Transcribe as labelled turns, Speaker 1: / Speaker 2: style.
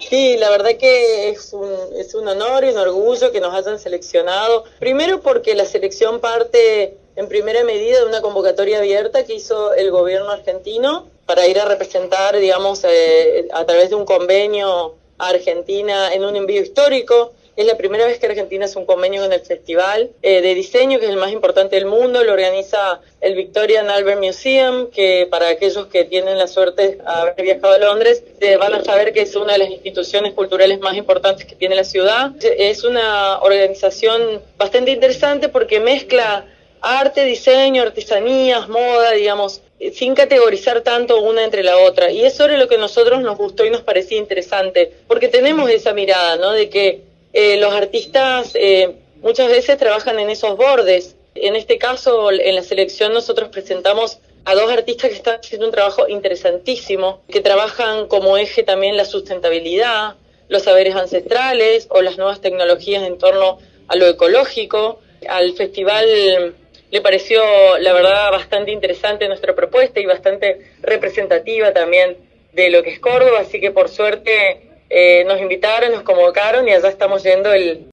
Speaker 1: Sí, la verdad que es un honor y un orgullo que nos hayan seleccionado. Primero porque la selección parte en primera medida de una convocatoria abierta que hizo el gobierno argentino para ir a representar, digamos, a través de un convenio a Argentina en un envío histórico. Es la primera vez que Argentina hace un convenio con el Festival de Diseño, que es el más importante del mundo. Lo organiza el Victoria and Albert Museum, que para aquellos que tienen la suerte de haber viajado a Londres, van a saber que es una de las instituciones culturales más importantes que tiene la ciudad. Es una organización bastante interesante porque mezcla arte, diseño, artesanías, moda, digamos, sin categorizar tanto una entre la otra. Y eso era lo que a nosotros nos gustó y nos parecía interesante, porque tenemos esa mirada, ¿no?, de que los artistas muchas veces trabajan en esos bordes. En este caso, en la selección, nosotros presentamos a dos artistas que están haciendo un trabajo interesantísimo, que trabajan como eje también la sustentabilidad, los saberes ancestrales o las nuevas tecnologías en torno a lo ecológico. Al festival le pareció, la verdad, bastante interesante nuestra propuesta y bastante representativa también de lo que es Córdoba, así que por suerte nos invitaron, nos convocaron y allá estamos yendo el